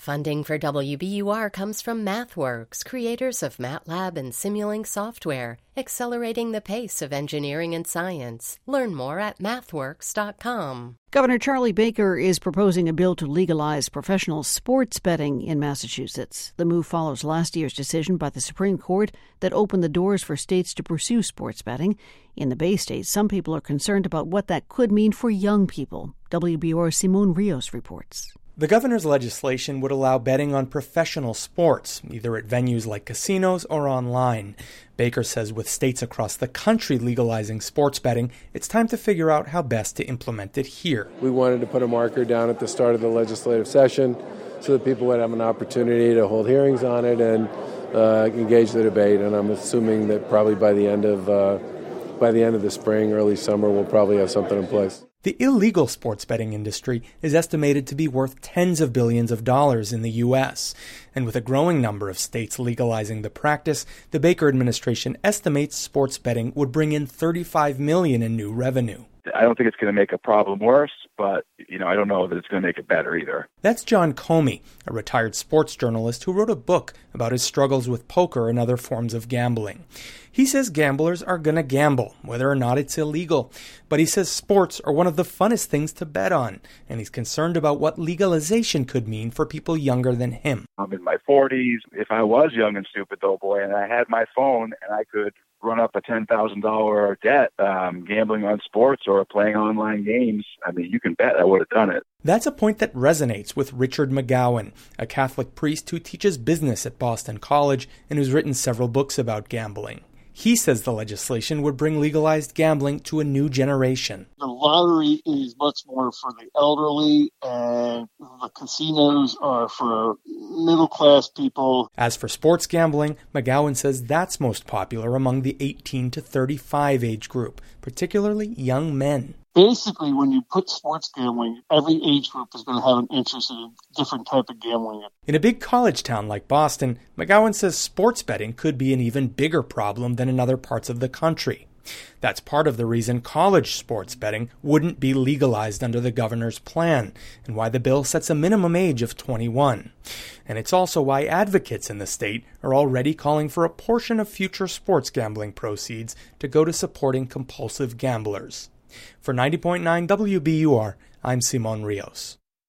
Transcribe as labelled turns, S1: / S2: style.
S1: Funding for WBUR comes from MathWorks, creators of MATLAB and Simulink software, accelerating the pace of engineering and science. Learn more at mathworks.com.
S2: Governor Charlie Baker is proposing a bill to legalize professional sports betting in Massachusetts. The move follows last year's decision by the Supreme Court that opened the doors for states to pursue sports betting. In the Bay States, some people are concerned about what that could mean for young people. WBUR's Simon Rios reports.
S3: The governor's legislation would allow betting on professional sports, either at venues like casinos or online. Baker says with states across the country legalizing sports betting, it's time to figure out how best to implement it here.
S4: We wanted to put a marker down at the start of the legislative session so that people would have an opportunity to hold hearings on it and engage the debate. And I'm assuming that probably by the end of the spring, early summer, we'll probably have something in place.
S3: The illegal sports betting industry is estimated to be worth tens of billions of dollars in the U.S. And with a growing number of states legalizing the practice, the Baker administration estimates sports betting would bring in $35 million in new revenue.
S5: I don't think it's going to make a problem worse, but, I don't know that it's going to make it better either.
S3: That's John Comey, a retired sports journalist who wrote a book about his struggles with poker and other forms of gambling. He says gamblers are going to gamble, whether or not it's illegal. But he says sports are one of the funnest things to bet on, and he's concerned about what legalization could mean for people younger than him.
S5: I'm in my 40s. If I was young and stupid, though, boy, and I had my phone and I could run up a $10,000 debt gambling on sports or playing online games, you can bet I would have done it.
S3: That's a point that resonates with Richard McGowan, a Catholic priest who teaches business at Boston College and who's written several books about gambling. He says the legislation would bring legalized gambling to a new generation.
S6: The lottery is much more for the elderly, and the casinos are for middle-class people.
S3: As for sports gambling, McGowan says that's most popular among the 18 to 35 age group, particularly young men.
S6: Basically, when you put sports gambling, every age group is going to have an interest in a different type of gambling.
S3: In a big college town like Boston, McGowan says sports betting could be an even bigger problem than in other parts of the country. That's part of the reason college sports betting wouldn't be legalized under the governor's plan, and why the bill sets a minimum age of 21. And it's also why advocates in the state are already calling for a portion of future sports gambling proceeds to go to supporting compulsive gamblers. For 90.9 WBUR, I'm Simon Rios.